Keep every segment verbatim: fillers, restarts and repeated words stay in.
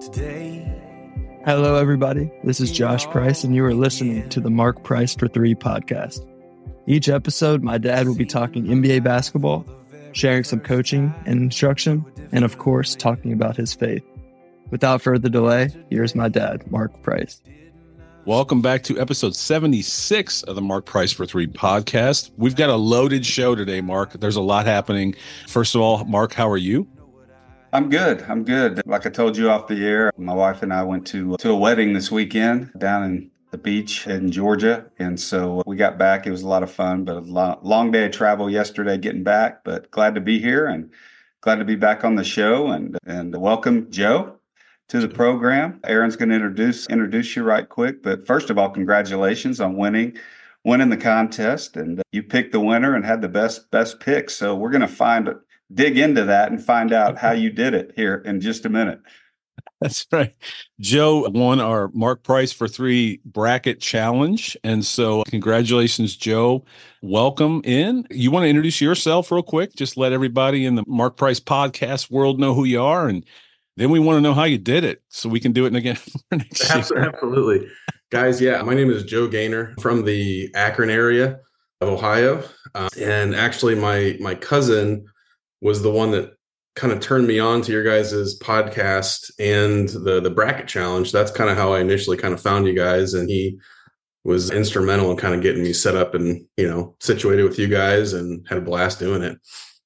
Hello, everybody. This is Josh Price, and you are listening to the Mark Price for Three podcast. Each episode, my dad will be talking N B A basketball, sharing some coaching and instruction, and of course, talking about his faith. Without further delay, here's my dad, Mark Price. Welcome back to episode seventy-six of the Mark Price for Three podcast. We've got a loaded show today, Mark. There's a lot happening. First of all, Mark, how are you? I'm good. I'm good. Like I told you off the air, my wife and I went to to a wedding this weekend down in the beach in Georgia. And so we got back. It was a lot of fun, but a long, long day of travel yesterday getting back, but glad to be here and glad to be back on the show and, and welcome Joe to the program. Aaron's going to introduce introduce you right quick. But first of all, congratulations on winning winning the contest. And you picked the winner and had the best best pick. So we're going to find dig into that and find out how you did it here in just a minute. That's right. Joe won our Mark Price for Three bracket challenge. And so congratulations, Joe. Welcome in. You want to introduce yourself real quick? Just let everybody in the Mark Price podcast world know who you are. And then we want to know how you did it so we can do it again for next year. Absolutely. Guys, yeah, my name is Joe Gaynor from the Akron area of Ohio. Uh, and actually, my my cousin was the one that kind of turned me on to your guys' podcast and the the bracket challenge. That's kind of how I initially kind of found you guys. And he was instrumental in kind of getting me set up and, you know, situated with you guys and had a blast doing it.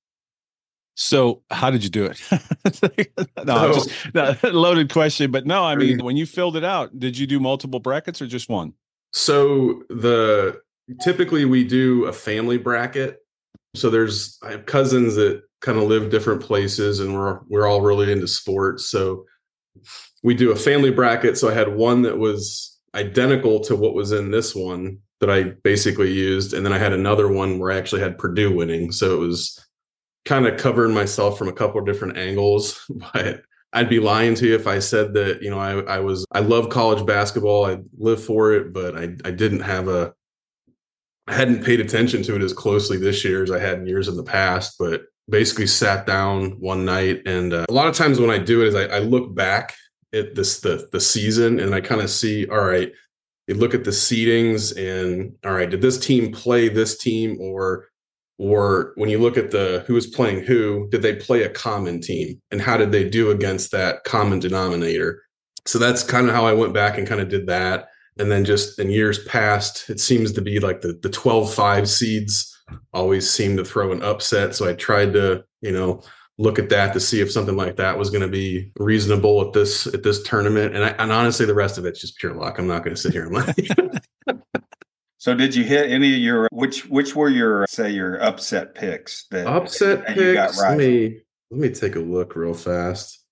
So how did you do it? no, so, just no, loaded question, but no, I mean, when you filled it out, did you do multiple brackets or just one? So the typically we do a family bracket. So there's I have cousins that kind of live different places and we're we're all really into sports. So we do a family bracket. So I had one that was identical to what was in this one that I basically used. And then I had another one where I actually had Purdue winning. So it was kind of covering myself from a couple of different angles. But I'd be lying to you if I said that, you know, I, I was I love college basketball. I live for it, but I, I didn't have a I hadn't paid attention to it as closely this year as I had in years in the past, but basically sat down one night. And uh, a lot of times when I do it is I, I look back at this, the, the season and I kind of see, all right, you look at the seedings and all right, did this team play this team or, or when you look at the, who was playing who, did they play a common team and how did they do against that common denominator? So that's kind of how I went back and kind of did that. And then just in years past, it seems to be like the the twelve five seeds always seem to throw an upset. So I tried to, you know, look at that to see if something like that was going to be reasonable at this at this tournament. And, I, and honestly, the rest of it's just pure luck. I'm not going to sit here and lie. So did you hit any of your, which which were your, say, your upset picks? That, upset that picks? You got right? Let me, let me take a look real fast.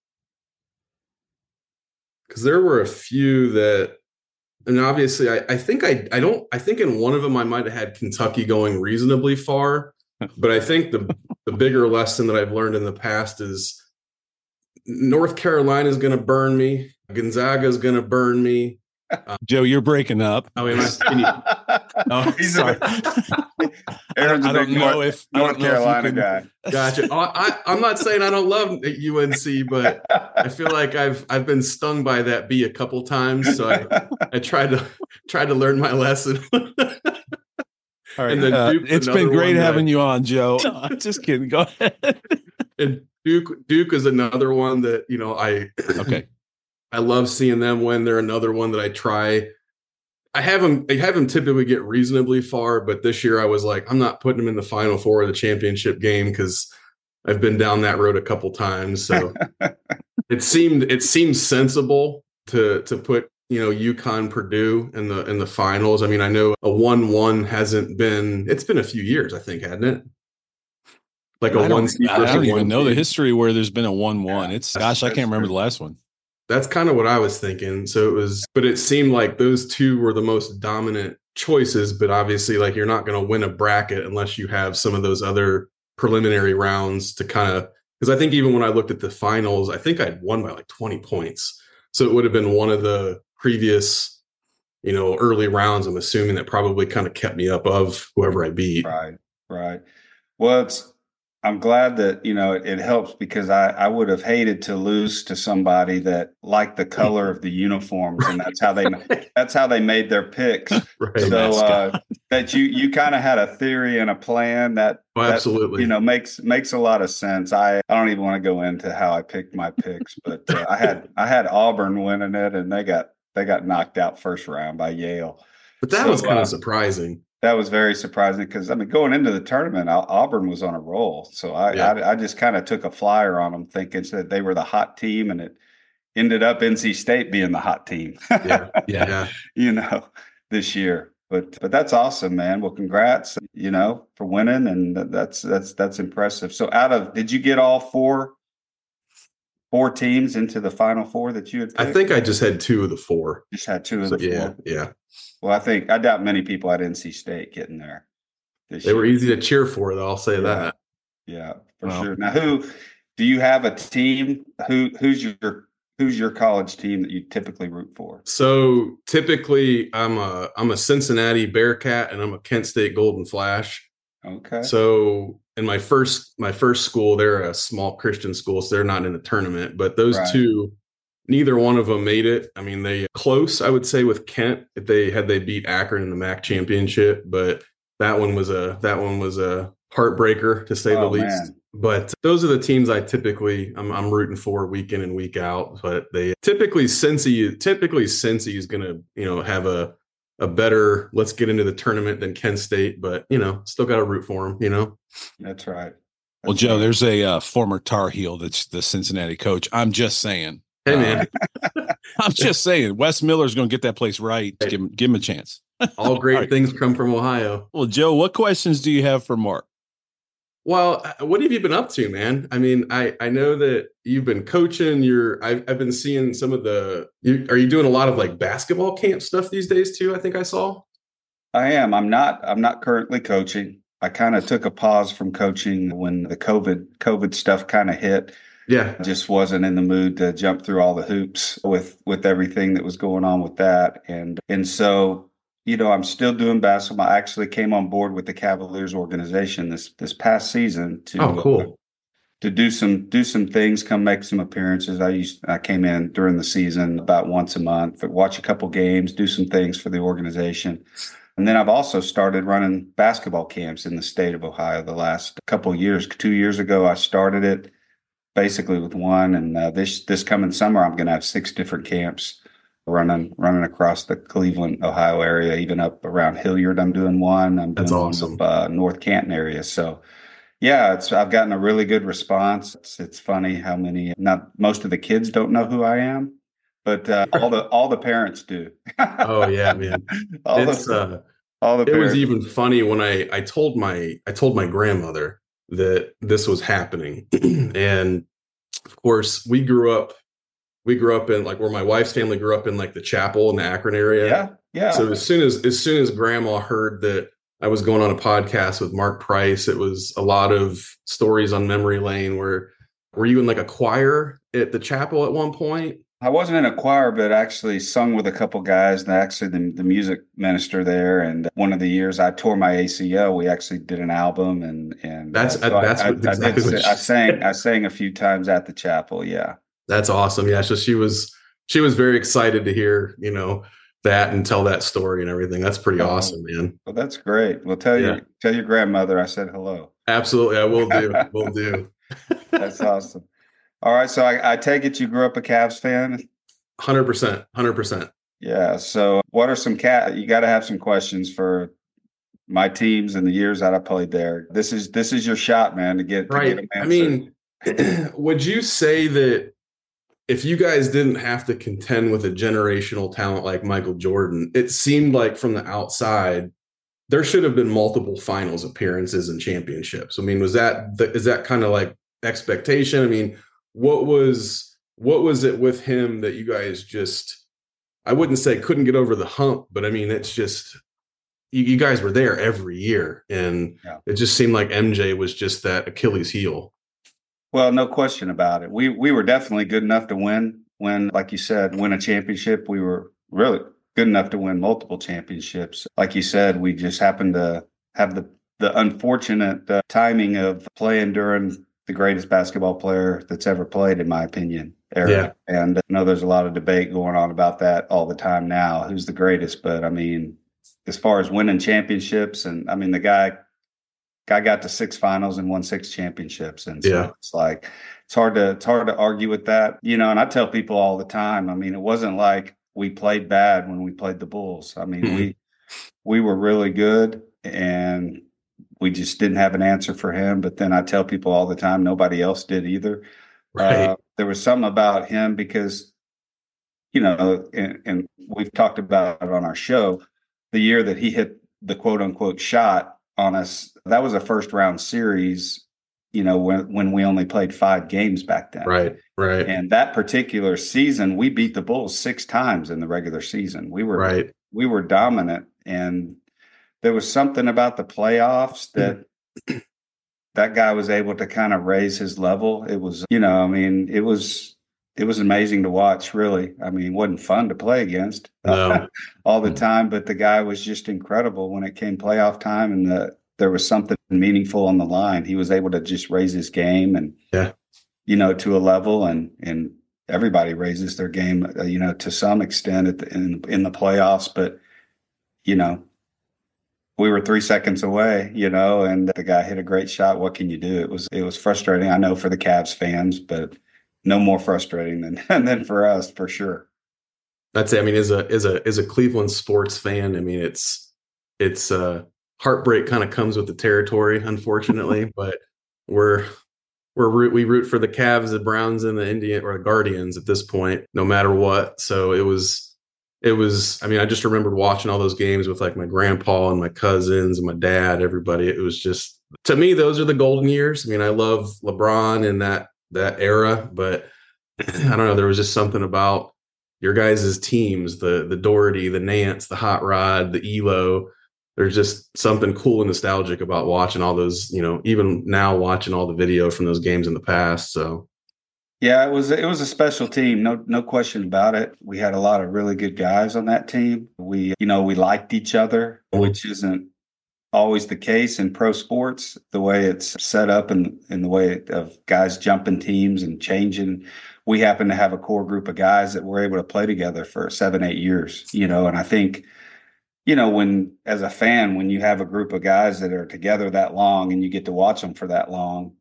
Because there were a few that, and obviously, I, I think I I don't I think in one of them I might have had Kentucky going reasonably far, but I think the the bigger lesson that I've learned in the past is North Carolina is going to burn me, Gonzaga is going to burn me. Uh, Joe, you're breaking up. Oh, am I? Can you, oh, sorry. Aaron's a I don't big know North, if North don't know Carolina if you can... guy. Gotcha. Oh, I, I'm not saying I don't love U N C, but I feel like I've I've been stung by that bee a couple times, so I I tried to tried to learn my lesson. All right. And then uh, it's been great having I, you on, Joe. Just kidding. Go ahead. And Duke Duke is another one that, you know, I okay. I love seeing them win. They're another one that I try. I have them. I have them typically get reasonably far, but this year I was like, I'm not putting them in the Final Four of the championship game because I've been down that road a couple times. So it seemed it seemed sensible to to put, you know, UConn Purdue in the in the finals. I mean, I know a one one hasn't been. It's been a few years, I think, hadn't it? Like a I one. I don't even know the history where there's been a one one. Yeah, it's gosh, I can't remember true. the last one. That's kind of what I was thinking. So it was, but it seemed like those two were the most dominant choices. But obviously, like, you're not going to win a bracket unless you have some of those other preliminary rounds to kind of, because I think even when I looked at the finals, I think I'd won by like twenty points. So it would have been one of the previous, you know, early rounds, I'm assuming, that probably kind of kept me up of whoever I beat. Right, right. Well, it's I'm glad that, you know, it, it helps because I, I would have hated to lose to somebody that liked the color of the uniforms, and that's how they that's how they made their picks. Right. So uh, that you you kind of had a theory and a plan that, Oh, that absolutely, you know makes makes a lot of sense. I, I don't even want to go into how I picked my picks, but uh, I had I had Auburn winning it, and they got they got knocked out first round by Yale. But that so, was kind uh, of surprising. That was very surprising because, I mean, going into the tournament, Auburn was on a roll. So I, Yeah. I, I just kind of took a flyer on them thinking that they were the hot team, and it ended up N C State being the hot team. Yeah, yeah. you know, this year. But but that's awesome, man. Well, congrats, you know, for winning, and that's that's that's impressive. So out of, did you get all four four teams into the Final Four that you had picked? I think I just had two of the four. Just had two of So, the yeah, four. yeah. Well, I think I doubt many people at N C State getting there. This They year. were easy to cheer for, though. I'll say Yeah. that. Yeah, for Wow. sure. Now, who do you have a team? Who who's your who's your college team that you typically root for? So typically, I'm a I'm a Cincinnati Bearcat and I'm a Kent State Golden Flash. Okay. So in my first my first school, they're a small Christian school, so they're not in the tournament. But those Right. two, neither one of them made it. I mean, they close, I would say, with Kent if they had they beat Akron in the M A C championship, but that one was a that one was a heartbreaker to say the Oh, least. man. But those are the teams I typically I'm, I'm rooting for week in and week out. But they typically Cincy typically Cincy is going to you know have a a better let's get into the tournament than Kent State. But you know still got to root for them. You know. That's right. Well, That's Joe, right. there's a uh, former Tar Heel that's the Cincinnati coach. I'm just saying. Hey man, Uh, I'm just saying. Wes Miller's going to get that place right. Give him, give him a chance. all great All right. things come from Ohio. Well, Joe, what questions do you have for Mark? Well, what have you been up to, man? I mean, I, I know that you've been coaching. You're I've I've been seeing some of the. You, are you doing a lot of like basketball camp stuff these days too? I think I saw. I am. I'm not. I'm not currently coaching. I kind of took a pause from coaching when the COVID COVID stuff kind of hit. Yeah, I just wasn't in the mood to jump through all the hoops with with everything that was going on with that, and and so. You know, I'm still doing basketball. I actually came on board with the Cavaliers organization this this past season to Oh, cool. uh, to do some do some things, come make some appearances. I used I came in during the season about once a month, watch a couple games, do some things for the organization. And then I've also started running basketball camps in the state of Ohio the last couple of years. Two years ago, I started it basically with one, and uh, this this coming summer, I'm going to have six different camps running running across the Cleveland, Ohio area, even up around Hilliard. I'm doing one. I'm doing That's one awesome. up, uh, North Canton area. So, yeah, it's I've gotten a really good response. It's it's funny how many not most of the kids don't know who I am, but uh, all the all the parents do. Oh yeah, man. all It's the uh, all the it parents. was even funny when I I told my I told my grandmother that this was happening, and of course we grew up. We grew up in like where my wife's family grew up in like the Chapel in the Akron area. Yeah, yeah. So as soon as as soon as grandma heard that I was going on a podcast with Mark Price, it was a lot of stories on memory lane. Where were you in like a choir at the chapel at one point? I wasn't in a choir, but actually sung with a couple guys. And actually, the, the music minister there. And one of the years I tore my A C L, we actually did an album. And and That's uh, so that's I, what, I, exactly I, did, what I she sang. said. I sang a few times at the chapel. Yeah. That's awesome. Yeah, so she was she was very excited to hear you know that and tell that story and everything. That's pretty Oh, awesome, man. Well, that's great. Well, tell Yeah. your tell your grandmother I said hello. Absolutely, I will do. Will do. That's awesome. All right, so I, I take it you grew up a Cavs fan. Hundred percent. Hundred percent. Yeah. So, what are some cat? You got to have some questions for my teams and the years that I played there. This is this is your shot, man, to get to Right. get them I answered. mean, would you say that if you guys didn't have to contend with a generational talent like Michael Jordan, it seemed like from the outside there should have been multiple finals appearances and championships. I mean, was that the, is that kind of like expectation? I mean, what was what was it with him that you guys just, I wouldn't say couldn't get over the hump, but I mean, it's just you, you guys were there every year, and Yeah. it just seemed like M J was just that Achilles heel. Well, no question about it. We we were definitely good enough to win. When, like you said, win a championship. We were really good enough to win multiple championships. Like you said, we just happened to have the the unfortunate uh, timing of playing during the greatest basketball player that's ever played, in my opinion, era. Yeah. And I know there's a lot of debate going on about that all the time now, who's the greatest. But I mean, as far as winning championships, and I mean, the guy guy got to six finals and won six championships. And so Yeah. it's like, it's hard to, it's hard to argue with that, you know, and I tell people all the time, I mean, it wasn't like we played bad when we played the Bulls. I mean, Mhm. we, we were really good, and we just didn't have an answer for him. But then I tell people all the time, nobody else did either. Right. Uh, there was something about him because, you know, and, and we've talked about it on our show, the year that he hit the quote unquote shot on us, that was a first round series, you know, when, when we only played five games back then. Right. Right. And that particular season, we beat the Bulls six times in the regular season. We were, Right. we were dominant. And there was something about the playoffs that that guy was able to kind of raise his level. It was, you know, I mean, it was, it was amazing to watch, really. I mean, it wasn't fun to play against No. all the time, but the guy was just incredible when it came playoff time and the, there was something meaningful on the line. He was able to just raise his game and, Yeah. you know, to a level, and, and everybody raises their game, uh, you know, to some extent at the, in, in the playoffs, but, you know, we were three seconds away, you know, and the guy hit a great shot. What can you do? It was, it was frustrating. I know for the Cavs fans, but no more frustrating than, than for us, for sure. That's it. I mean, as a, as a, as a Cleveland sports fan, I mean, it's, it's uh heartbreak kind of comes with the territory, unfortunately, but we're, we're root, we root for the Cavs, the Browns, and the Indian or the Guardians at this point, no matter what. So it was, It was, I mean, I just remembered watching all those games with like my grandpa and my cousins and my dad, everybody. It was just, to me, those are the golden years. I mean, I love LeBron and that, that era, but I don't know. There was just something about your guys' teams, the, the Doherty, the Nance, the Hot Rod, the Elo. There's just something cool and nostalgic about watching all those, you know, even now watching all the video from those games in the past. So. Yeah, it was it was a special team, no no question about it. We had a lot of really good guys on that team. We, you know, we liked each other, which isn't always the case in pro sports, the way it's set up and in the way of guys jumping teams and changing. We happen to have a core group of guys that were able to play together for seven, eight years, you know, and I think, you know, when as a fan, when you have a group of guys that are together that long and you get to watch them for that long,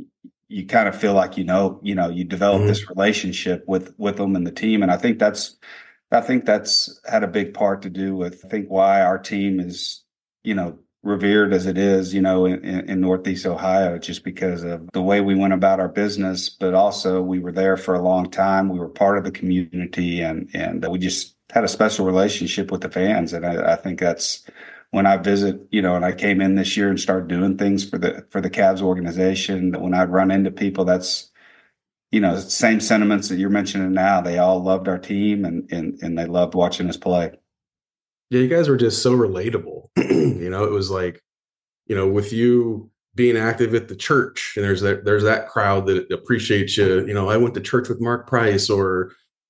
you kind of feel like, you know, you know, you develop mm-hmm. this relationship with, with them and the team. And I think that's, I think that's had a big part to do with, I think why our team is, you know, revered as it is, you know, in, in Northeast Ohio, just because of the way we went about our business, but also we were there for a long time. We were part of the community, and, and we just had a special relationship with the fans. And I, I think that's, when I visit, you know, and I came in this year and started doing things for the for the Cavs organization, that when I run into people, that's, you know, same sentiments that you're mentioning now. They all loved our team, and and and they loved watching us play. Yeah, you guys were just so relatable. You know, it was like, you know, with you being active at the church, and there's that there's that crowd that appreciates you. You know, I went to church with Mark Price, or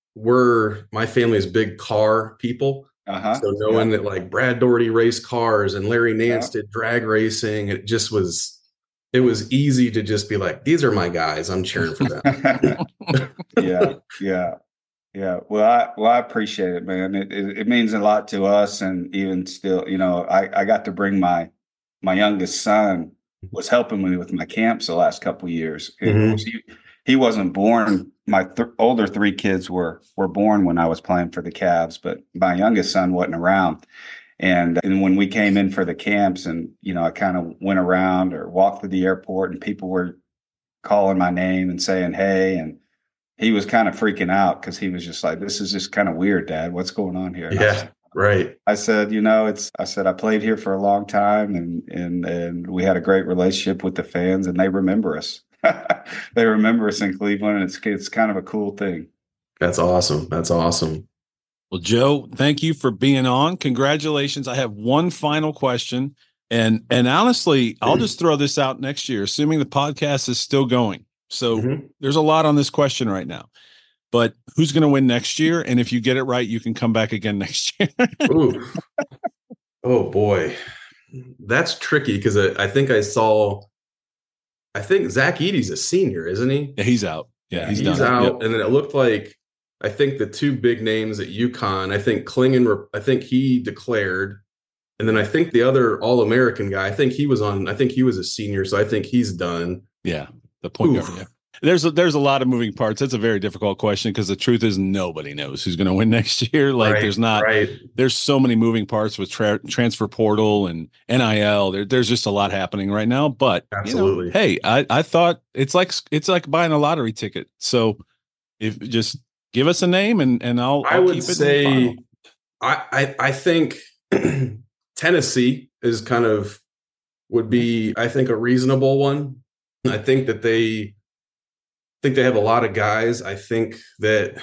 we're my family is big car people. Uh-huh. So knowing yeah. that like Brad Doherty raced cars and Larry Nance yeah. did drag racing, it just was, it was easy to just be like, these are my guys. I'm cheering for them. yeah. Yeah. Yeah. Well, I, well, I appreciate it, man. It, it, it means a lot to us. And even still, you know, I, I got to bring my, my youngest son was helping me with my camps the last couple of years. Mm-hmm. He, he wasn't born. My th- older three kids were were born when I was playing for the Cavs, but my youngest son wasn't around. And and when we came in for the camps, and you know, I kind of went around or walked through the airport, and people were calling my name and saying hey, and he was kind of freaking out because he was just like, "This is just kind of weird, Dad. What's going on here?" And yeah, I said, right. I said, you know, it's. I said I played here for a long time, and and and we had a great relationship with the fans, and they remember us. They remember us in Cleveland, and it's it's kind of a cool thing. That's awesome. That's awesome. Well, Joe, thank you for being on. Congratulations. I have one final question, and and honestly, I'll just throw this out next year, assuming the podcast is still going. So mm-hmm. there's a lot on this question right now, but who's going to win next year? And if you get it right, you can come back again next year. Ooh. Oh boy. that's tricky because I, I think I saw, I think Zach Edey's a senior, isn't he? Yeah, he's out. Yeah, he's, he's done. out. Yep. And then it looked like, I think the two big names at UConn, I think Klingon, I think he declared. And then I think the other All-American guy, I think he was on, I think he was a senior. So I think he's done. Yeah. The point guard. Yeah. There's a, there's a lot of moving parts. That's a very difficult question because the truth is nobody knows who's going to win next year. Like right, there's not, right. there's so many moving parts with tra- transfer portal and N I L. There, there's just a lot happening right now. But absolutely, you know, hey, I, I thought it's like it's like buying a lottery ticket. So if just give us a name and and I'll, I'll I would keep it say I, I I think Tennessee is kind of would be I think a reasonable one. I think that they. I think they have a lot of guys. I think that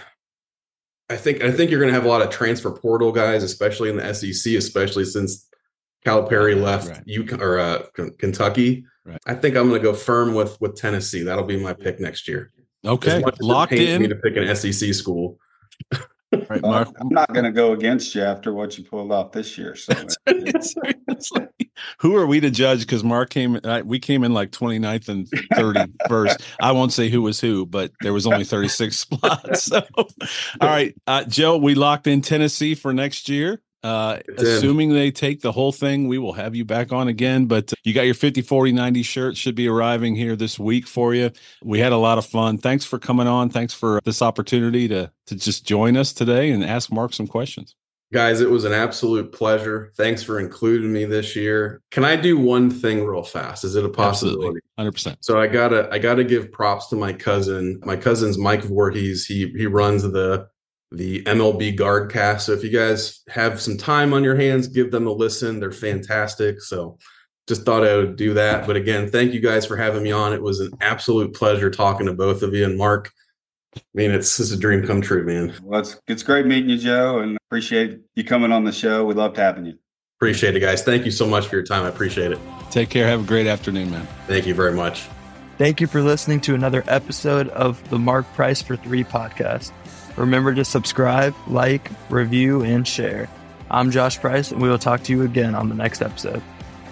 I think I think you're going to have a lot of transfer portal guys, especially in the S E C, especially since Calipari left right. UConn or uh, Kentucky. Right. I think I'm going to go firm with with Tennessee. That'll be my pick next year. Okay, locked in. Me to pick an S E C school. Right, Mark. I'm not going to go against you after what you pulled off this year. So, it's, it's like, who are we to judge? Because Mark came, uh, we came in like twenty-ninth and thirty-first. I won't say who was who, but there was only thirty-six spots. So, all right, uh, Joe, we locked in Tennessee for next year. Uh, assuming they take the whole thing, we will have you back on again. But you got your fifty, forty, ninety shirt should be arriving here this week for you. We had a lot of fun. Thanks for coming on. Thanks for this opportunity to to just join us today and ask Mark some questions. Guys, it was an absolute pleasure. Thanks for including me this year. Can I do one thing real fast? Is it a possibility? Absolutely. one hundred percent. So I gotta I gotta give props to my cousin. My cousin's Mike Voorhees. He he runs the the M L B Guardcast. So if you guys have some time on your hands, give them a listen. They're fantastic. So just thought I would do that. But again, thank you guys for having me on. It was an absolute pleasure talking to both of you. And Mark, I mean, it's, it's a dream come true, man. Well, it's, it's great meeting you, Joe, and appreciate you coming on the show. We loved having you. Appreciate it, guys. Thank you so much for your time. I appreciate it. Take care. Have a great afternoon, man. Thank you very much. Thank you for listening to another episode of the Mark Price for Three podcast. Remember to subscribe, like, review, and share. I'm Josh Price, and we will talk to you again on the next episode.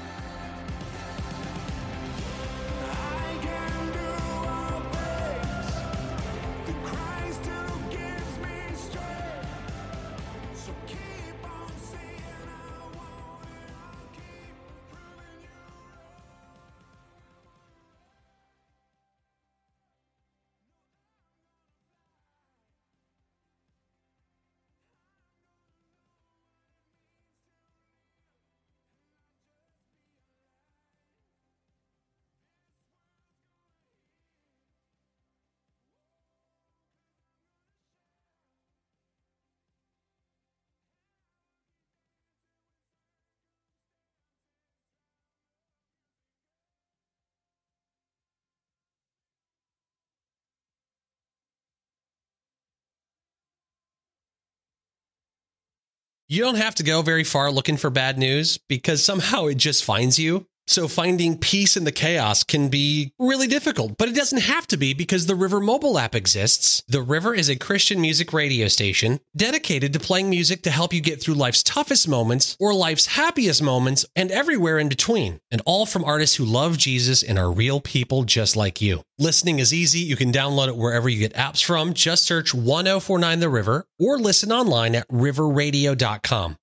You don't have to go very far looking for bad news because somehow it just finds you. So finding peace in the chaos can be really difficult, but it doesn't have to be because the River mobile app exists. The River is a Christian music radio station dedicated to playing music to help you get through life's toughest moments or life's happiest moments and everywhere in between. And all from artists who love Jesus and are real people just like you. Listening is easy. You can download it wherever you get apps from. Just search one oh four nine The River or listen online at river radio dot com.